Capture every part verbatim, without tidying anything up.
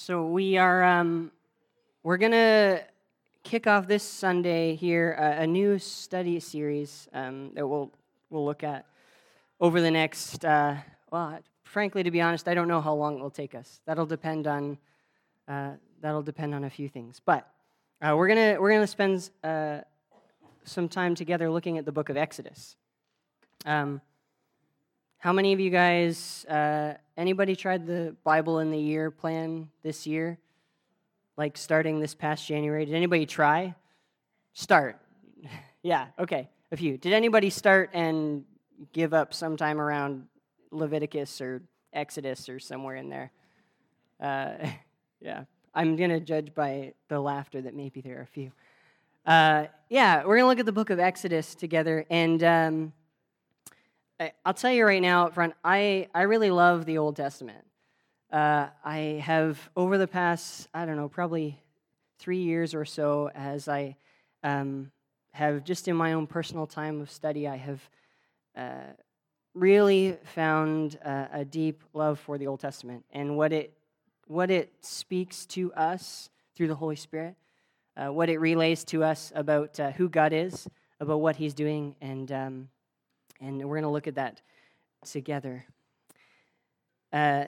So we are um, we're gonna kick off this Sunday here uh, a new study series um, that we'll we'll look at over the next. Uh, well, frankly, to be honest, I don't know how long it will take us. That'll depend on uh, that'll depend on a few things. But uh, we're gonna we're gonna spend uh, some time together looking at the book of Exodus. Um, How many of you guys, uh, anybody tried the Bible in the Year plan this year? Like starting this past January? Did anybody try? Start. Yeah, okay, a few. Did anybody start and give up sometime around Leviticus or Exodus or somewhere in there? Uh, yeah, I'm going to judge by the laughter that maybe there are a few. Uh, yeah, we're going to look at the book of Exodus together, and Um, I'll tell you right now up front, I, I really love the Old Testament. Uh, I have, over the past, I don't know, probably three years or so, as I um, have just in my own personal time of study, I have uh, really found uh, a deep love for the Old Testament and what it, what it speaks to us through the Holy Spirit, uh, what it relays to us about uh, who God is, about what He's doing, and um, And we're going to look at that together. Uh,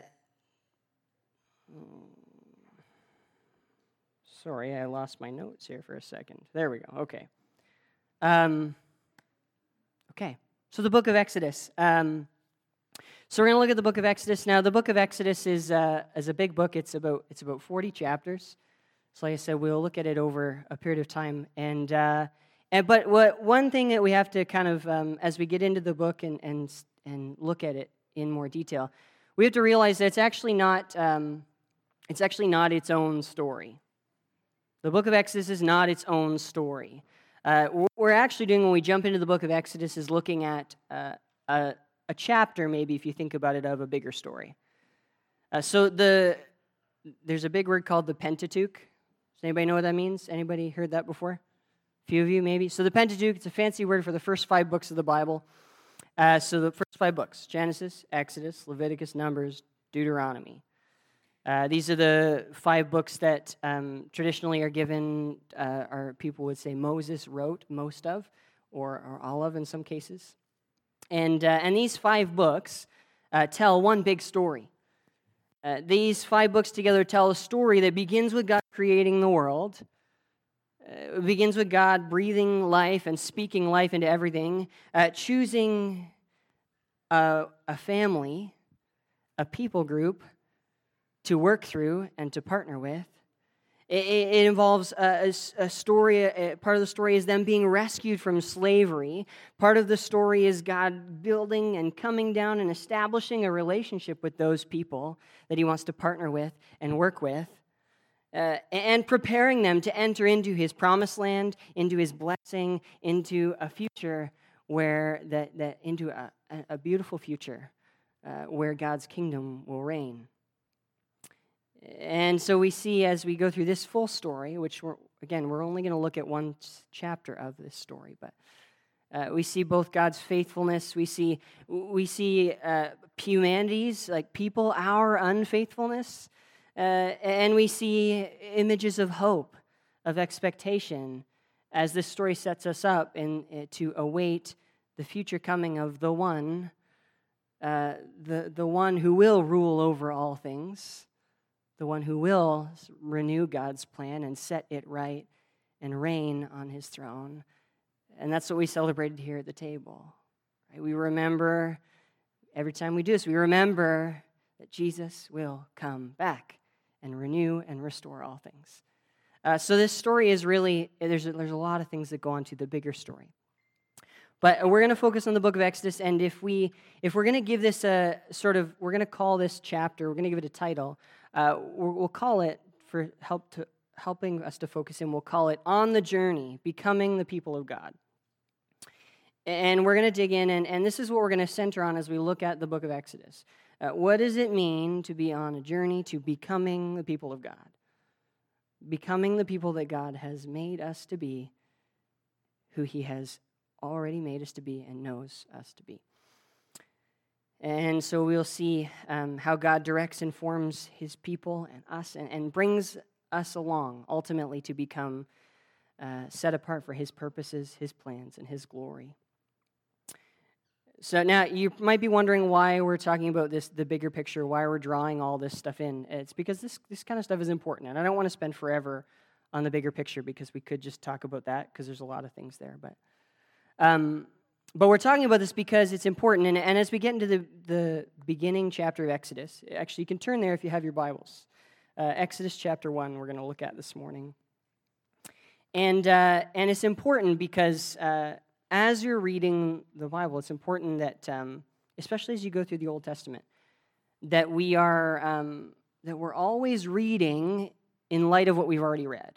sorry, I lost my notes here for a second. There we go. Okay. Um, okay. So the book of Exodus. Um, so we're going to look at the book of Exodus. Now, the book of Exodus is uh, is a big book. It's about it's about forty chapters. So, like I said, we'll look at it over a period of time. And uh, And, but what, one thing that we have to kind of, um, as we get into the book and, and and look at it in more detail, we have to realize that it's actually not um, it's actually not its own story. The book of Exodus is not its own story. Uh, what we're actually doing when we jump into the book of Exodus is looking at uh, a, a chapter, maybe if you think about it, of a bigger story. Uh, so the there's a big word called the Pentateuch. Does anybody know what that means? Anybody heard that before? Few of you, maybe. So the Pentateuch, it's a fancy word for the first five books of the Bible. Uh, so the first five books, Genesis, Exodus, Leviticus, Numbers, Deuteronomy. Uh, these are the five books that um, traditionally are given, uh, or people would say Moses wrote most of, or, or all of in some cases. And, uh, and these five books uh, tell one big story. Uh, these five books together tell a story that begins with God creating the world. It begins with God breathing life and speaking life into everything, uh, choosing a, a family, a people group to work through and to partner with. It, it involves a, a story, a, part of the story is them being rescued from slavery. Part of the story is God building and coming down and establishing a relationship with those people that He wants to partner with and work with. Uh, and preparing them to enter into His promised land, into His blessing, into a future where that, that into a, a beautiful future uh, where God's kingdom will reign. And so we see as we go through this full story, which we're, again, we're only going to look at one chapter of this story, but uh, we see both God's faithfulness, we see we see uh, humanity's, like people, our unfaithfulness. Uh, and we see images of hope, of expectation, as this story sets us up in, uh, to await the future coming of the one, uh, the, the one who will rule over all things, the one who will renew God's plan and set it right and reign on His throne. And that's what we celebrated here at the table. Right? We remember, every time we do this, we remember that Jesus will come back and renew and restore all things. Uh, so this story is really, there's a, there's a lot of things that go on to the bigger story. But we're going to focus on the book of Exodus, and if, we, if we're going to give this a sort of, we're going to call this chapter, we're going to give it a title, uh, we'll, we'll call it, for help to helping us to focus in, we'll call it On the Journey, Becoming the People of God. And we're going to dig in, and, and this is what we're going to center on as we look at the book of Exodus. Uh, what does it mean to be on a journey to becoming the people of God? Becoming the people that God has made us to be, who He has already made us to be and knows us to be. And so we'll see um, how God directs and forms his people and us and, and brings us along ultimately to become uh, set apart for his purposes, his plans, and his glory. So now you might be wondering why we're talking about this, the bigger picture, why we're drawing all this stuff in. It's because this, this kind of stuff is important, and I don't want to spend forever on the bigger picture because we could just talk about that because there's a lot of things there. But um, but we're talking about this because it's important, and, and as we get into the, the beginning chapter of Exodus, actually you can turn there if you have your Bibles. Uh, Exodus chapter one we're going to look at this morning. And, uh, and it's important because uh, as you're reading the Bible, it's important that, um, especially as you go through the Old Testament, that we are um, that we're always reading in light of what we've already read.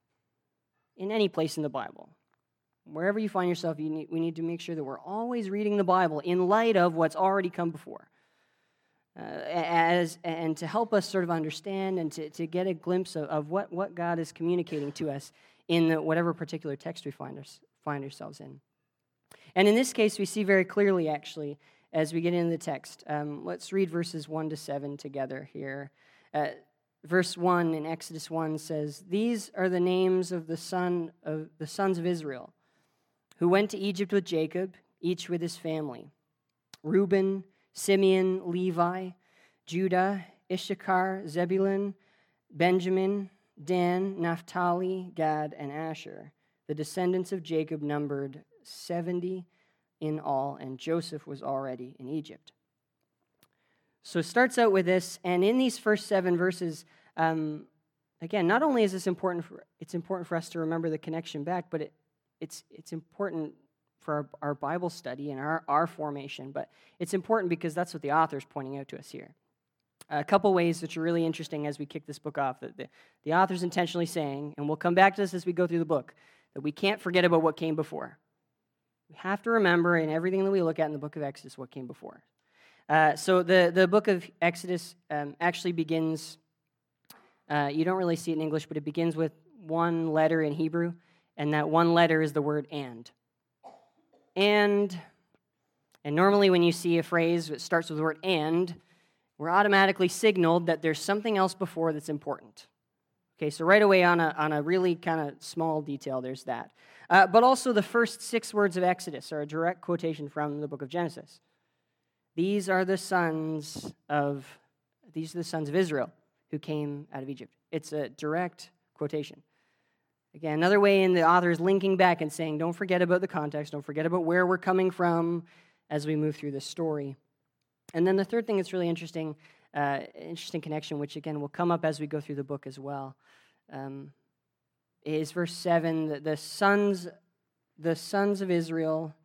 In any place in the Bible, wherever you find yourself, you need, we need to make sure that we're always reading the Bible in light of what's already come before, uh, as and to help us sort of understand and to, to get a glimpse of, of what, what God is communicating to us in the, whatever particular text we find us find ourselves in. And in this case, we see very clearly, actually, as we get into the text. Um, let's read verses one to seven together here. Uh, verse one in Exodus one says, "These are the names of the son of the sons of Israel, who went to Egypt with Jacob, each with his family: Reuben, Simeon, Levi, Judah, Issachar, Zebulun, Benjamin, Dan, Naphtali, Gad, and Asher. The descendants of Jacob numbered seventy in all, and Joseph was already in Egypt." So it starts out with this, and in these first seven verses, um, again, not only is this important, for, it's important for us to remember the connection back, but it, it's it's important for our, our Bible study and our, our formation, but it's important because that's what the author is pointing out to us here. A couple ways which are really interesting as we kick this book off, that the, the author's intentionally saying, and we'll come back to this as we go through the book, that we can't forget about what came before. We have to remember in everything that we look at in the book of Exodus what came before. Uh, so the, the book of Exodus um, actually begins, uh, you don't really see it in English, but it begins with one letter in Hebrew, and that one letter is the word and. And, and normally when you see a phrase that starts with the word and, we're automatically signaled that there's something else before that's important. Okay, so right away on a, on a really kind of small detail, there's that. Uh, but also the first six words of Exodus are a direct quotation from the book of Genesis. These are the sons of, these are the sons of Israel who came out of Egypt. It's a direct quotation. Again, another way in the author is linking back and saying, don't forget about the context, don't forget about where we're coming from as we move through this story. And then the third thing that's really interesting, uh, interesting connection, which again will come up as we go through the book as well, um, is verse seven. The, the sons, the sons of Israel.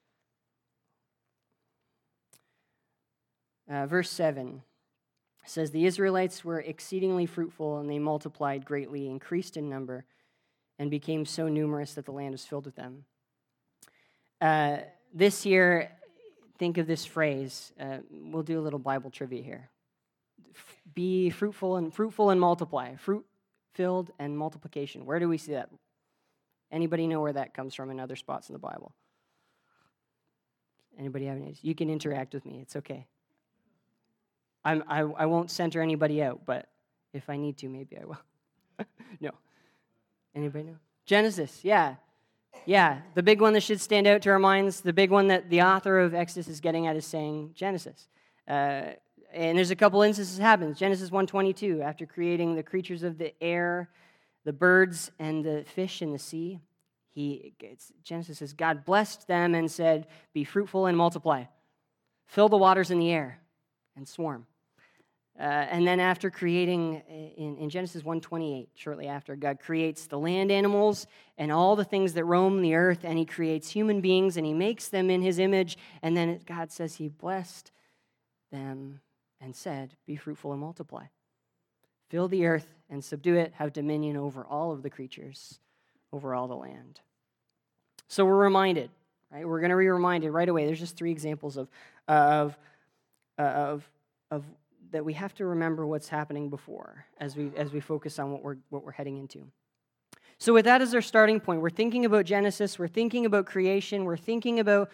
Uh, verse seven says, "The Israelites were exceedingly fruitful, and they multiplied greatly, increased in number, and became so numerous that the land was filled with them." Uh, this year, think of this phrase. Uh, we'll do a little Bible trivia here. F- be fruitful and fruitful and multiply. Fruit filled and multiplication. Where do we see that? Anybody know where that comes from in other spots in the Bible? Anybody have any? You can interact with me. It's okay. I'm, I I won't center anybody out, but if I need to, maybe I will. No. Anybody know? Genesis. Yeah. Yeah, the big one that should stand out to our minds, the big one that the author of Exodus is getting at is saying Genesis. Uh, and there's a couple instances that happens. Genesis one twenty-two, after creating the creatures of the air, the birds, and the fish in the sea, he it's, Genesis says, God blessed them and said, "Be fruitful and multiply. Fill the waters in the air and swarm." Uh, and then after creating, in, in Genesis one twenty-eight, shortly after, God creates the land animals and all the things that roam the earth, and he creates human beings, and he makes them in his image, and then it, God says he blessed them and said, "Be fruitful and multiply. Fill the earth and subdue it, have dominion over all of the creatures, over all the land." So we're reminded, right? We're going to be reminded right away. There's just three examples of, of, uh, of, of that we have to remember what's happening before as we as we focus on what we're what we're heading into. So with that as our starting point, we're thinking about Genesis, we're thinking about creation, we're thinking about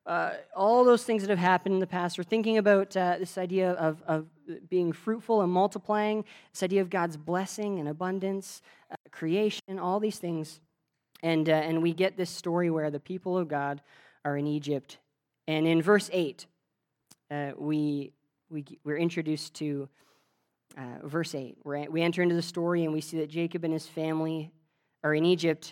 uh, all those things that have happened in the past. We're thinking about uh, this idea of, of being fruitful and multiplying, this idea of God's blessing and abundance, uh, creation, all these things. And, uh, and we get this story where the people of God are in Egypt. And in verse eight, uh, we, we, we're introduced to uh, verse eight. We're, we enter into the story and we see that Jacob and his family are in Egypt.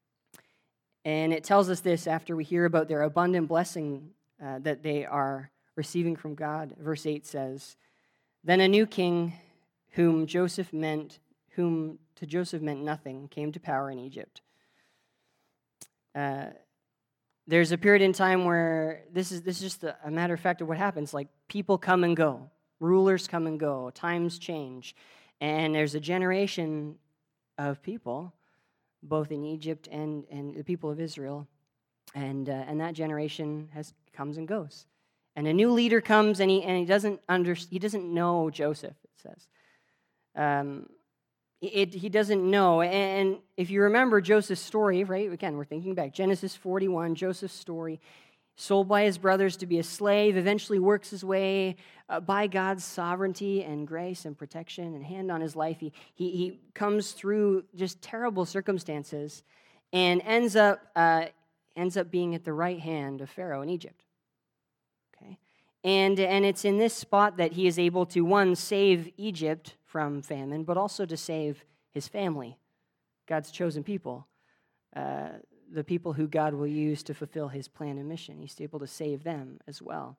And it tells us this after we hear about their abundant blessing uh, that they are receiving from God. Verse eight says, "Then a new king, whom Joseph meant, whom to Joseph meant nothing, came to power in Egypt." Uh, there's a period in time where this is this is just a, a matter of fact of what happens. Like, people come and go, rulers come and go, times change, and there's a generation of people, both in Egypt and, and the people of Israel, and uh, and that generation has comes and goes, and a new leader comes, and he and he doesn't under he doesn't know Joseph. It says, um, it he doesn't know, and if you remember Joseph's story, right? Again, we're thinking back Genesis forty-one, Joseph's story. Sold by his brothers to be a slave, eventually works his way uh, by God's sovereignty and grace and protection and hand on his life. He, he, he comes through just terrible circumstances and ends up, uh, ends up being at the right hand of Pharaoh in Egypt. Okay, and, and it's in this spot that he is able to, one, save Egypt from famine, but also to save his family, God's chosen people. Uh, the people who God will use to fulfill his plan and mission. He's able to save them as well.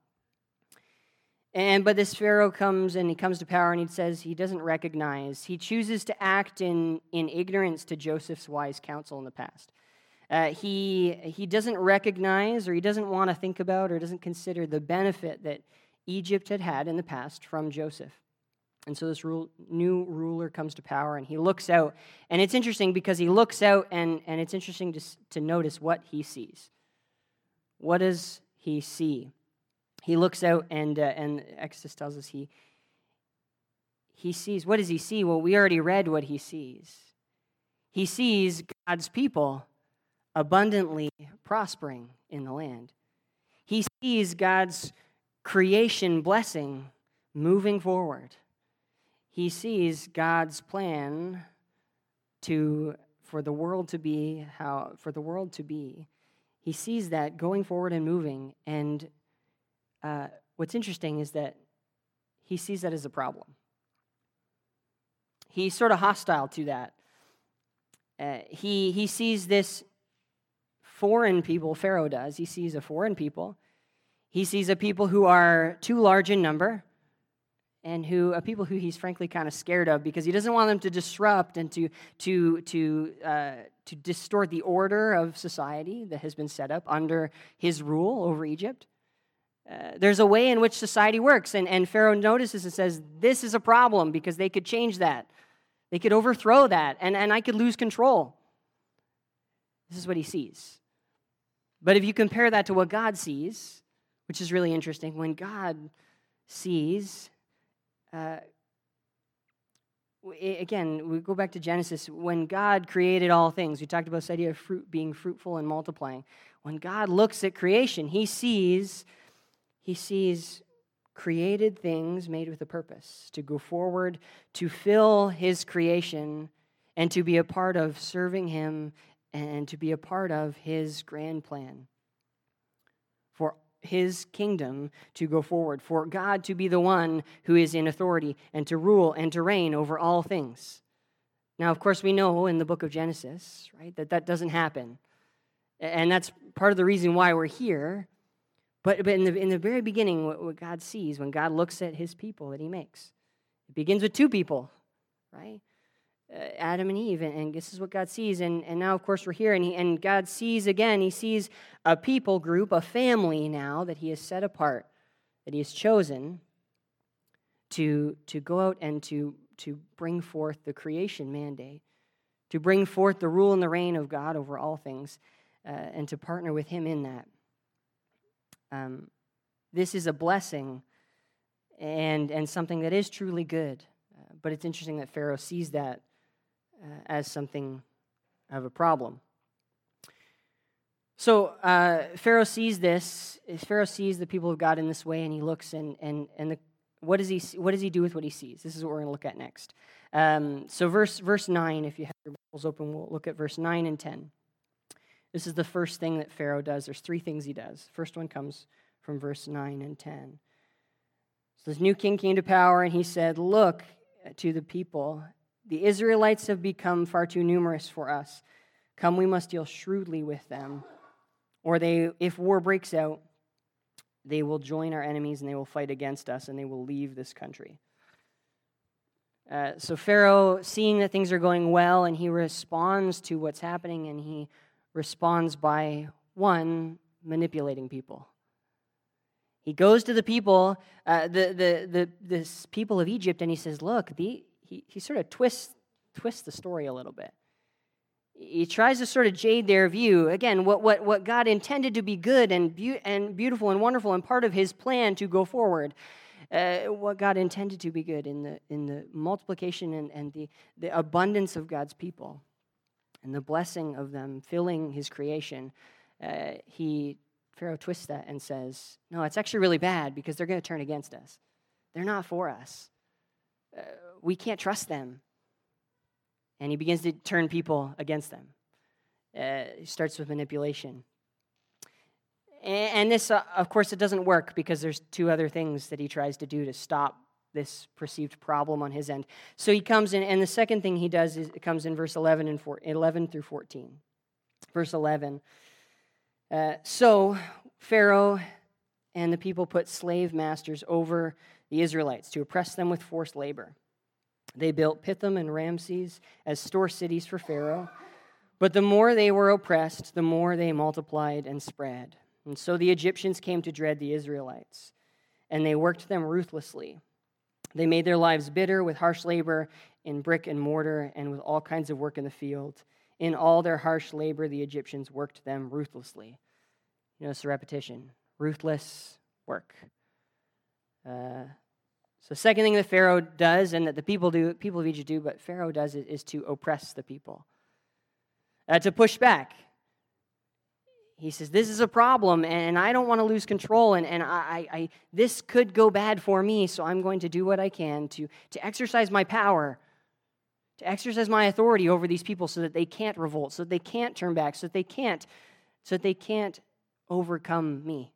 And but this Pharaoh comes and he comes to power and he says he doesn't recognize, he chooses to act in, in ignorance to Joseph's wise counsel in the past. Uh, he, he doesn't recognize, or he doesn't want to think about, or doesn't consider the benefit that Egypt had had in the past from Joseph. And so this rule, new ruler comes to power, and he looks out. And it's interesting because he looks out, and, and it's interesting to, to notice what he sees. What does he see? He looks out, and uh, and Exodus tells us he, he sees. What does he see? Well, we already read what he sees. He sees God's people abundantly prospering in the land. He sees God's creation blessing moving forward. He sees God's plan to for the world to be how for the world to be. He sees that going forward and moving. And uh, what's interesting is that he sees that as a problem. He's sort of hostile to that. Uh, he he sees this foreign people. Pharaoh does. He sees a foreign people. He sees a people who are too large in number, and who are people who he's frankly kind of scared of because he doesn't want them to disrupt and to to to uh, to distort the order of society that has been set up under his rule over Egypt. Uh, there's a way in which society works, and, and Pharaoh notices and says, this is a problem because they could change that. They could overthrow that, and, and I could lose control. This is what he sees. But if you compare that to what God sees, which is really interesting, when God sees... Uh, again, we go back to Genesis. When God created all things, we talked about this idea of fruit being fruitful and multiplying. When God looks at creation, he sees, he sees created things made with a purpose to go forward, to fill his creation, and to be a part of serving him and to be a part of his grand plan for his kingdom to go forward, for God to be the one who is in authority and to rule and to reign over all things. Now, of course, we know in the book of Genesis, right, that that doesn't happen. And that's part of the reason why we're here. But, but in the in the very beginning, what, what God sees, when God looks at his people that he makes, it begins with two people, right? Uh, Adam and Eve, and, and this is what God sees, and, and now, of course, we're here, and, he, and God sees, again, he sees a people group, a family now that he has set apart, that he has chosen to, to go out and to, to bring forth the creation mandate, to bring forth the rule and the reign of God over all things, uh, and to partner with him in that. Um, this is a blessing and, and something that is truly good, uh, but it's interesting that Pharaoh sees that Uh, as something of a problem. So uh, Pharaoh sees this. Pharaoh sees the people of God in this way, and he looks and and and the, what does he what does he do with what he sees? This is what we're going to look at next. Um, so verse verse nine, if you have your Bibles open, we'll look at verse nine and ten. This is the first thing that Pharaoh does. There's three things he does. First one comes from verse nine and ten. So this new king came to power, and he said, "Look to the people. The Israelites have become far too numerous for us. Come, we must deal shrewdly with them. Or they, if war breaks out, they will join our enemies and they will fight against us and they will leave this country." Uh, so Pharaoh, seeing that things are going well, and he responds to what's happening, and he responds by, one, manipulating people. He goes to the people, uh, the the the this people of Egypt, and he says, "Look," the, he he sort of twists twists the story a little bit. He tries to sort of jade their view. Again, what, what, what God intended to be good and, be- and beautiful and wonderful and part of his plan to go forward. Uh, what God intended to be good in the in the multiplication and, and the, the abundance of God's people and the blessing of them filling his creation. Uh, he, Pharaoh twists that and says, no, it's actually really bad because they're going to turn against us. They're not for us. Uh, we can't trust them. And he begins to turn people against them. Uh, he starts with manipulation. And, and this, uh, of course, it doesn't work because there's two other things that he tries to do to stop this perceived problem on his end. So he comes in, and the second thing he does is it comes in verse eleven and four, eleven through fourteen. Verse eleven. Uh, so Pharaoh and the people put slave masters over the Israelites to oppress them with forced labor. They built Pithom and Ramses as store cities for Pharaoh. But the more they were oppressed, the more they multiplied and spread. And so the Egyptians came to dread the Israelites, and they worked them ruthlessly. They made their lives bitter with harsh labor in brick and mortar and with all kinds of work in the field. In all their harsh labor, the Egyptians worked them ruthlessly. You notice the repetition. Ruthless work. Uh, So the second thing that Pharaoh does, and that the people do, people of Egypt do, but Pharaoh does is, is to oppress the people, uh, to push back. He says, "This is a problem, and I don't want to lose control, and, and I, I, this could go bad for me, so I'm going to do what I can to, to exercise my power, to exercise my authority over these people so that they can't revolt, so that they can't turn back, so that they can't, so that they can't overcome me."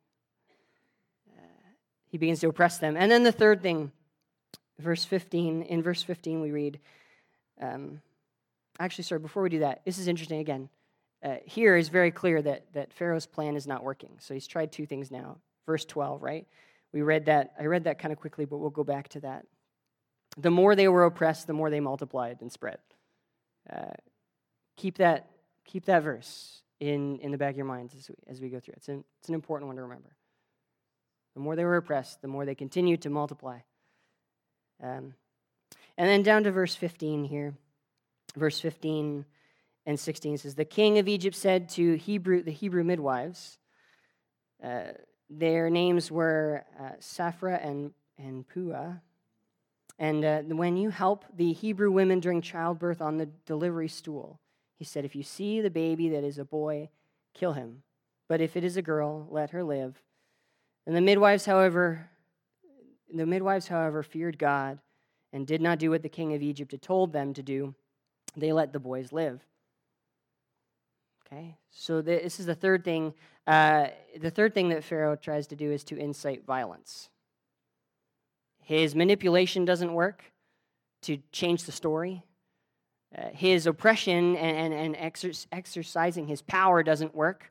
He begins to oppress them. And then the third thing, verse fifteen, in verse fifteen we read, um, actually, sorry, before we do that, this is interesting again. Uh, here is very clear that, that Pharaoh's plan is not working. So he's tried two things now. Verse twelve, right? We read that, I read that kind of quickly, but we'll go back to that. The more they were oppressed, the more they multiplied and spread. Uh, keep that keep that verse in, in the back of your minds as we, as we go through it. It's an, it's an important one to remember. The more they were oppressed, the more they continued to multiply. Um, and then down to verse fifteen here. Verse fifteen and sixteen says, "The king of Egypt said to Hebrew, the Hebrew midwives," uh, their names were uh, Saphra and, and Puah, "and uh, when you help the Hebrew women during childbirth on the delivery stool," he said, "if you see the baby that is a boy, kill him. But if it is a girl, let her live." And the midwives, however, the midwives, however, feared God and did not do what the king of Egypt had told them to do. They let the boys live. Okay, so this is the third thing. Uh, the third thing that Pharaoh tries to do is to incite violence. His manipulation doesn't work to change the story. Uh, his oppression and, and, and exer- exercising his power doesn't work.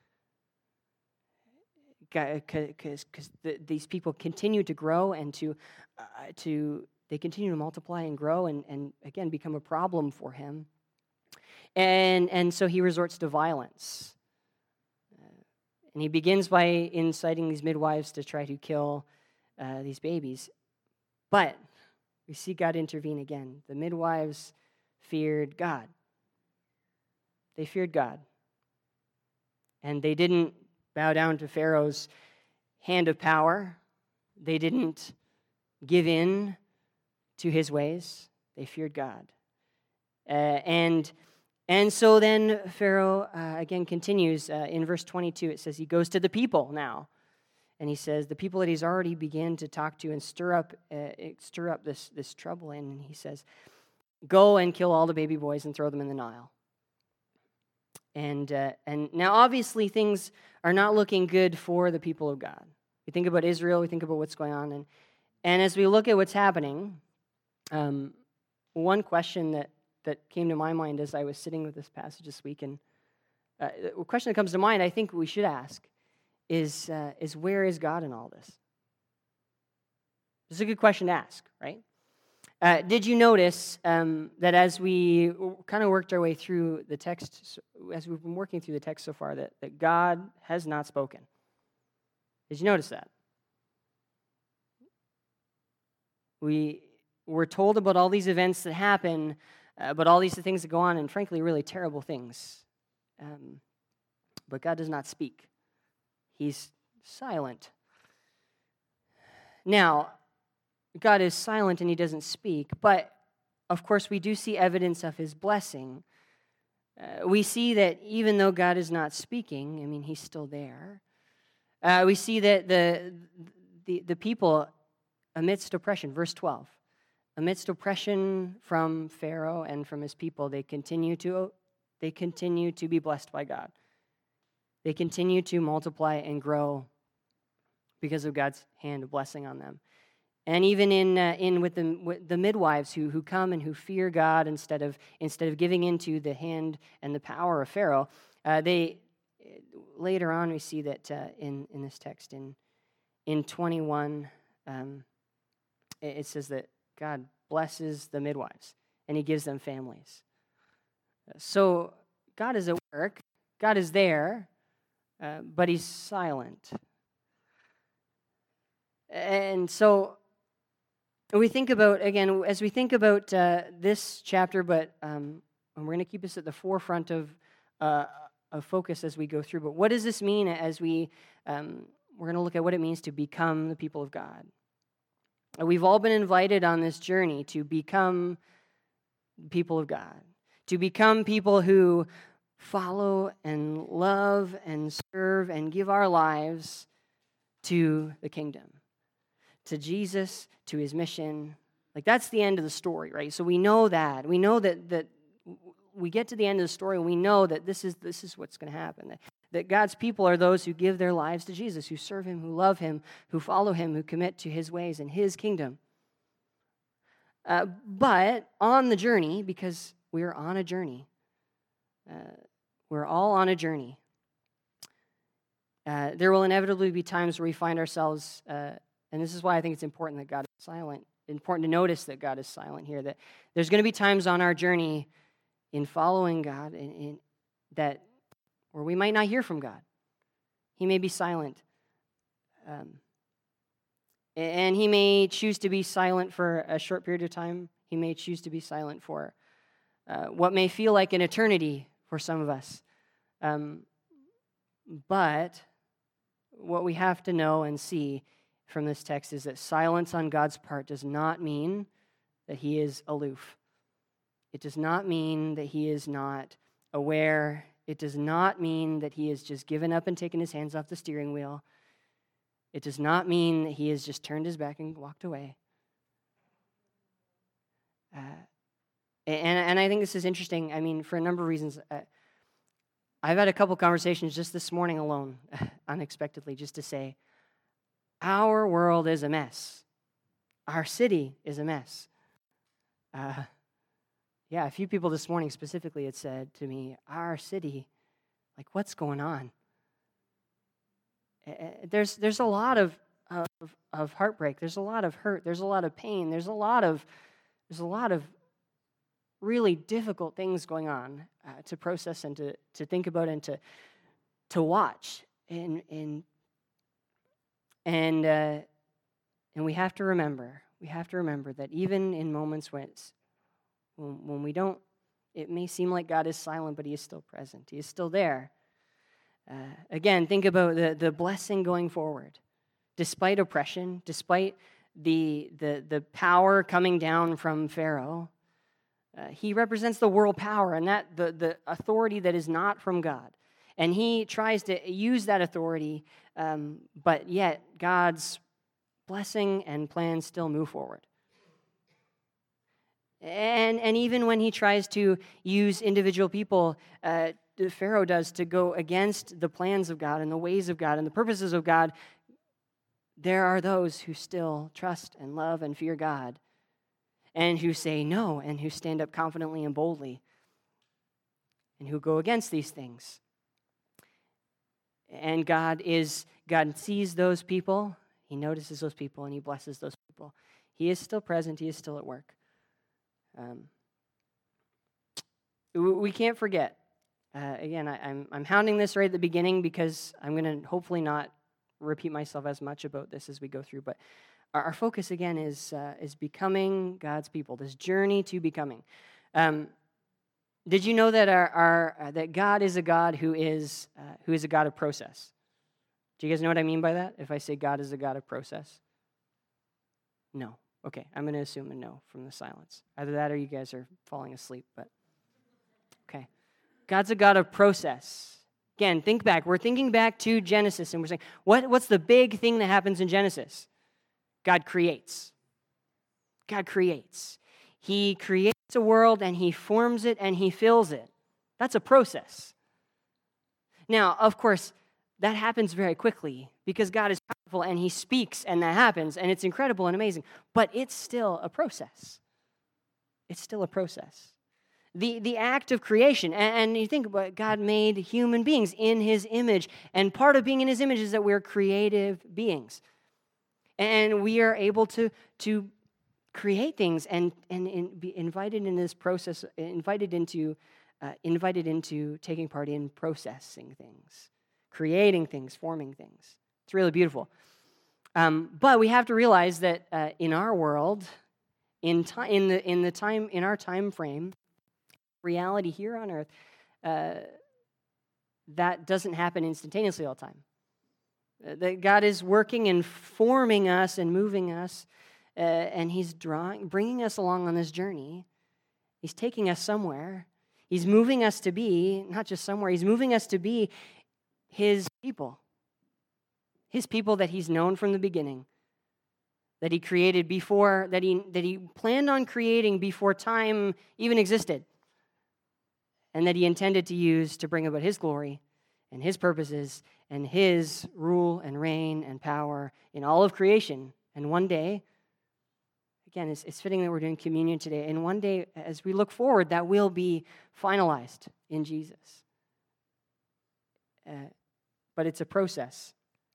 Because the, these people continue to grow and to uh, to they continue to multiply and grow and, and again become a problem for him, and and so he resorts to violence, uh, and he begins by inciting these midwives to try to kill uh, these babies, but we see God intervene again. The midwives feared God. They feared God, and they didn't bow down to Pharaoh's hand of power. They didn't give in to his ways. They feared God. Uh, and And so then Pharaoh, uh, again, continues. Uh, in verse twenty-two, it says he goes to the people now. And he says the people that he's already began to talk to and stir up uh, stir up this, this trouble in. And he says, go and kill all the baby boys and throw them in the Nile. And uh, and now obviously things are not looking good for the people of God. We think about Israel, we think about what's going on. And, and as we look at what's happening, um, one question that, that came to my mind as I was sitting with this passage this week, and uh, a question that comes to mind I think we should ask, is uh, is where is God in all this? It's a good question to ask, right? Uh, did you notice um, that as we kind of worked our way through the text, as we've been working through the text so far, that, that God has not spoken? Did you notice that? We were told about all these events that happen, uh, but all these things that go on, and frankly, really terrible things. Um, but God does not speak. He's silent. Now, God is silent and he doesn't speak, but of course we do see evidence of his blessing. Uh, we see that even though God is not speaking, I mean, he's still there. Uh, we see that the, the, the people amidst oppression, verse twelve, amidst oppression from Pharaoh and from his people, they continue to, they continue to be blessed by God. They continue to multiply and grow because of God's hand of blessing on them. And even in uh, in with the with the midwives who who come and who fear God instead of instead of giving into the hand and the power of Pharaoh, uh, they later on we see that uh, in in this text in in twenty-one, um, it, it says that God blesses the midwives and he gives them families. So God is at work. God is there. Uh, but he's silent. And so we think about, again, as we think about uh, this chapter, but um, we're going to keep this at the forefront of, uh, of focus as we go through, but what does this mean as we, um, we're going to look at what it means to become the people of God. We've all been invited on this journey to become people of God, to become people who follow and love and serve and give our lives to the kingdom, to Jesus, to his mission. Like, that's the end of the story, right? So we know that. We know that that we get to the end of the story and we know that this is this is what's going to happen. That, that God's people are those who give their lives to Jesus, who serve him, who love him, who follow him, who commit to his ways and his kingdom. Uh, but on the journey, because we are on a journey, uh, we're all on a journey. Uh, there will inevitably be times where we find ourselves, uh, and this is why I think it's important that God is silent, important to notice that God is silent here, that there's going to be times on our journey in following God in, in, that where we might not hear from God. He may be silent. Um, and he may choose to be silent for a short period of time. He may choose to be silent for uh, what may feel like an eternity for some of us. Um, but what we have to know and see from this text is that silence on God's part does not mean that he is aloof. It does not mean that he is not aware. It does not mean that he has just given up and taken his hands off the steering wheel. It does not mean that he has just turned his back and walked away. Uh, and, and I think this is interesting. I mean, for a number of reasons. Uh, I've had a couple conversations just this morning alone, unexpectedly, just to say, our world is a mess. Our city is a mess. Uh, yeah, a few people this morning specifically had said to me, our city, like, what's going on? Uh, there's there's a lot of, of of heartbreak. There's a lot of hurt. There's a lot of pain. There's a lot of there's a lot of really difficult things going on uh, to process and to, to think about and to to watch. And and and uh, and we have to remember, we have to remember that even in moments when it's, when, when we don't, it may seem like God is silent, but he is still present. He is still there. Uh, again, think about the, the blessing going forward. Despite oppression, despite the, the, the power coming down from Pharaoh, Uh, he represents the world power and that the, the authority that is not from God. And he tries to use that authority, um, but yet God's blessing and plans still move forward. And, and even when he tries to use individual people, uh, Pharaoh does, to go against the plans of God and the ways of God and the purposes of God, there are those who still trust and love and fear God and who say no and who stand up confidently and boldly and who go against these things. And God is, God sees those people, he notices those people, and he blesses those people. He is still present, he is still at work. Um, we can't forget. Uh, again, I, I'm, I'm hounding this right at the beginning because I'm going to hopefully not repeat myself as much about this as we go through. But our, our focus, again, is uh, is becoming God's people, this journey to becoming. Um, did you know that our, our uh, that God is a God who is uh, who is a God of process? Do you guys know what I mean by that? If I say God is a God of process? No. Okay, I'm going to assume a no from the silence. Either that or you guys are falling asleep, but okay. God's a God of process. Again, think back. We're thinking back to Genesis, and we're saying, what, what's the big thing that happens in Genesis? God creates. God creates. He creates a world, and he forms it, and he fills it. That's a process. Now, of course, that happens very quickly because God is powerful and he speaks and that happens and it's incredible and amazing. But it's still a process. It's still a process. The, the act of creation, and, and you think about God made human beings in his image, and part of being in his image is that we're creative beings. And we are able to, to create things and, and, and be invited in this process, invited into, uh, invited into taking part in processing things. Creating things, forming things. It's really beautiful. Um, but we have to realize that uh, in our world, in time, in the in the time in our time frame, reality here on earth, uh, that doesn't happen instantaneously all the time. Uh, that God is working and forming us and moving us, uh, and He's drawing, bringing us along on this journey. He's taking us somewhere. He's moving us to be not just somewhere. He's moving us to be his people, his people that he's known from the beginning, that he created before, that he, that he planned on creating before time even existed, and that he intended to use to bring about his glory and his purposes and his rule and reign and power in all of creation. And one day, again, it's, it's fitting that we're doing communion today, and one day, as we look forward, that will be finalized in Jesus. Uh, but it's a process.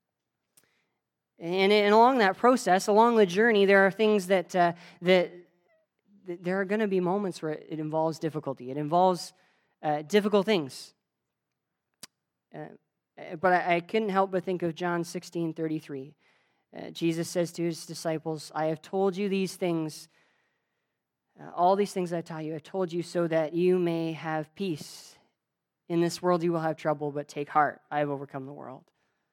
And, and along that process, along the journey, there are things that, uh, that, that there are going to be moments where it involves difficulty. It involves uh, difficult things. Uh, but I, I couldn't help but think of John sixteen thirty-three. Uh, Jesus says to his disciples, I have told you these things, uh, all these things I taught you, I've told you so that you may have peace. In this world you will have trouble, but take heart. I have overcome the world.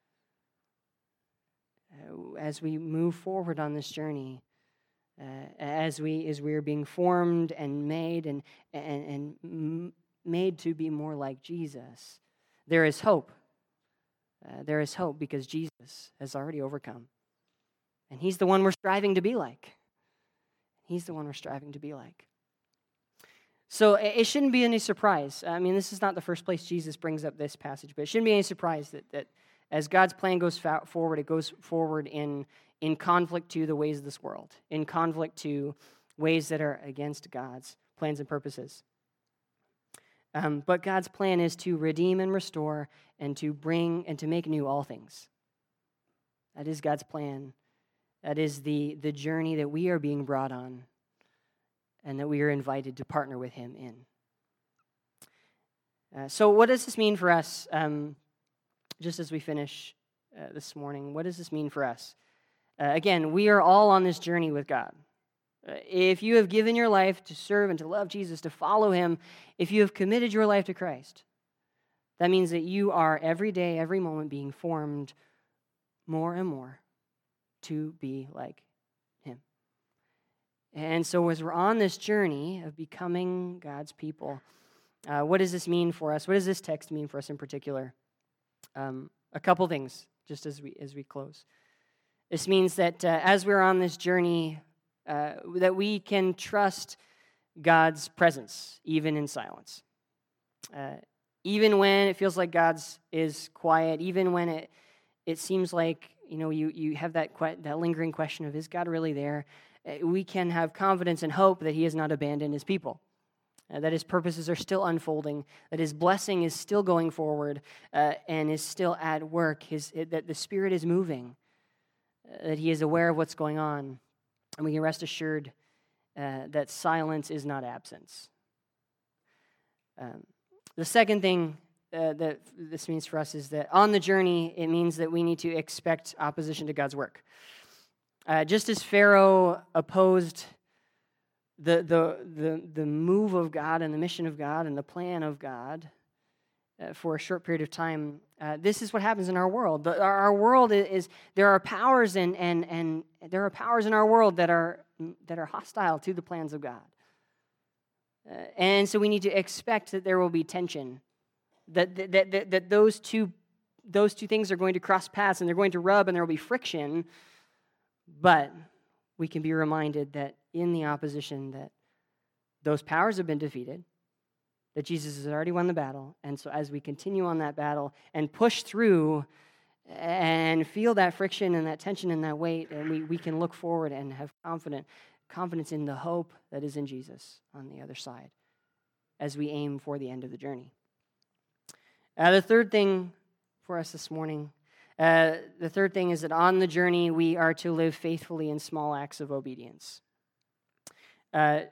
Uh, as we move forward on this journey, uh, as we as we are being formed and made and and, and m- made to be more like Jesus, there is hope. Uh, there is hope because Jesus has already overcome. And he's the one we're striving to be like. He's the one we're striving to be like. So it shouldn't be any surprise. I mean, this is not the first place Jesus brings up this passage, but it shouldn't be any surprise that, that as God's plan goes forward, it goes forward in, in conflict to the ways of this world, in conflict to ways that are against God's plans and purposes. Um, but God's plan is to redeem and restore and to bring and to make new all things. That is God's plan. That is the, the journey that we are being brought on and that we are invited to partner with him in. Uh, so what does this mean for us, um, just as we finish uh, this morning? What does this mean for us? Uh, again, we are all on this journey with God. Uh, if you have given your life to serve and to love Jesus, to follow him, if you have committed your life to Christ, that means that you are every day, every moment being formed more and more to be like him. And so as we're on this journey of becoming God's people, uh, what does this mean for us? What does this text mean for us in particular? Um, a couple things, just as we as we close. This means that uh, as we're on this journey, uh, that we can trust God's presence, even in silence. Uh, even when it feels like God's is quiet, even when it it seems like, you know, you, you have that que- that lingering question of, is God really there? Uh, we can have confidence and hope that he has not abandoned his people, uh, that his purposes are still unfolding, that his blessing is still going forward uh, and is still at work, his, that the Spirit is moving, uh, that he is aware of what's going on, and we can rest assured uh, that silence is not absence. Um, the second thing uh, that this means for us is that on the journey, it means that we need to expect opposition to God's work. Uh, just as Pharaoh opposed the, the, the, the move of God and the mission of God and the plan of God uh, for a short period of time, uh, this is what happens in our world. The, our, our world is, is, there are powers and, and, and there are powers in our world that are, that are hostile to the plans of God. Uh, and so we need to expect that there will be tension, that, that, that, that those two those two things are going to cross paths and they're going to rub and there will be friction, but we can be reminded that in the opposition that those powers have been defeated, that Jesus has already won the battle, and so as we continue on that battle and push through and feel that friction and that tension and that weight, and we, we can look forward and have confident, confidence in the hope that is in Jesus on the other side as we aim for the end of the journey. Uh, the third thing for us this morning, uh, the third thing is that on the journey we are to live faithfully in small acts of obedience. Uh,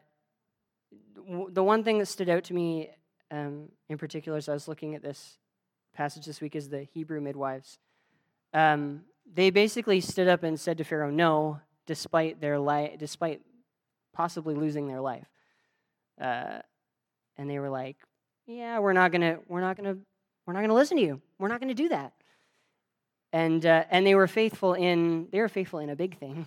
w- the one thing that stood out to me um, in particular as I was looking at this passage this week is the Hebrew midwives. Um, they basically stood up and said to Pharaoh, no, despite their li- despite possibly losing their life. Uh, and they were like, yeah, we're not gonna, we're not gonna, we're not gonna listen to you. We're not gonna do that. And uh, and they were faithful in, they were faithful in a big thing.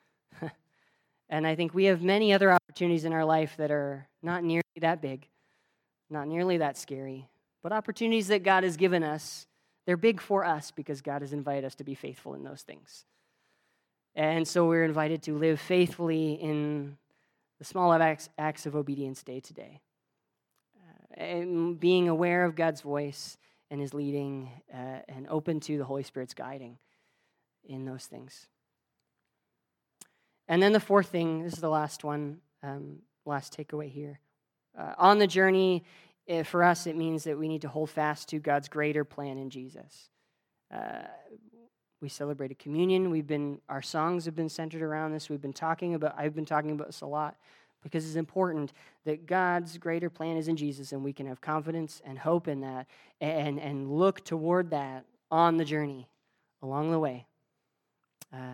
And I think we have many other opportunities in our life that are not nearly that big, not nearly that scary, but opportunities that God has given us. They're big for us because God has invited us to be faithful in those things. And so we're invited to live faithfully in the small acts, acts of obedience day to day. Uh, and being aware of God's voice and his leading uh, and open to the Holy Spirit's guiding in those things. And then the fourth thing, this is the last one, um, last takeaway here. Uh, on the journey, uh, for us, it means that we need to hold fast to God's greater plan in Jesus. Uh, we celebrated communion. We've been, our songs have been centered around this. We've been talking about, I've been talking about this a lot because it's important that God's greater plan is in Jesus and we can have confidence and hope in that and, and look toward that on the journey along the way. Uh,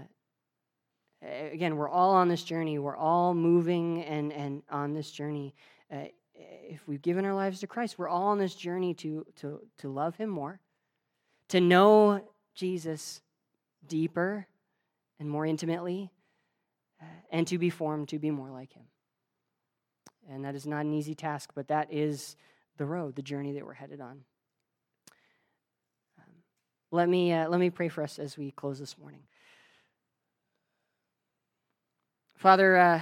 Again, we're all on this journey. We're all moving and, and on this journey. Uh, if we've given our lives to Christ, we're all on this journey to, to, to love him more, to know Jesus deeper and more intimately, uh, and to be formed to be more like him. And that is not an easy task, but that is the road, the journey that we're headed on. Um, let me uh, let me pray for us as we close this morning. Father, uh,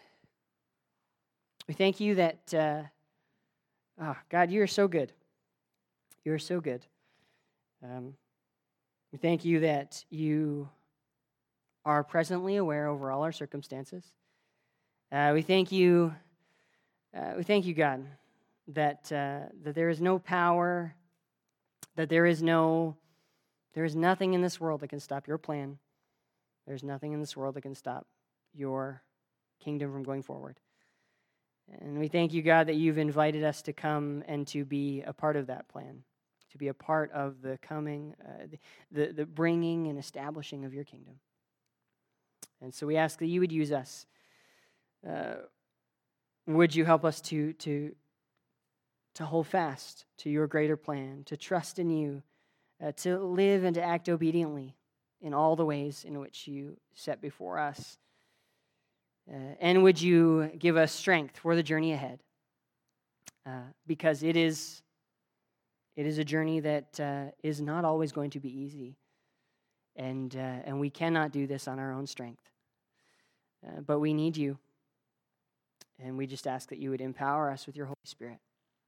we thank you that, uh, oh, God, you are so good. You are so good. Um, we thank you that you are presently aware over all our circumstances. Uh, we thank you, uh, we thank you, God, that uh, that there is no power, that there is no, there is nothing in this world that can stop your plan. There's nothing in this world that can stop your kingdom from going forward. And we thank you, God, that you've invited us to come and to be a part of that plan, to be a part of the coming, uh, the, the, the bringing and establishing of your kingdom. And so we ask that you would use us. Uh, would you help us to, to, to hold fast to your greater plan, to trust in you, uh, to live and to act obediently in all the ways in which you set before us. Uh, and would you give us strength for the journey ahead? Uh, because it is, it is a journey that uh, is not always going to be easy. And, uh, and we cannot do this on our own strength. Uh, but we need you. And we just ask that you would empower us with your Holy Spirit.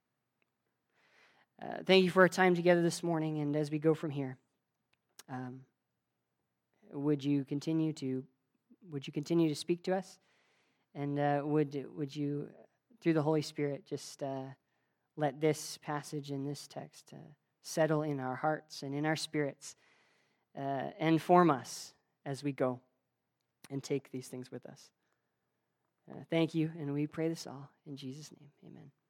Uh, thank you for our time together this morning. And as we go from here, um, would you continue to would you continue to speak to us? And uh, would would you, through the Holy Spirit, just uh, let this passage and this text uh, settle in our hearts and in our spirits uh, and form us as we go and take these things with us. Uh, thank you, and we pray this all in Jesus' name. Amen.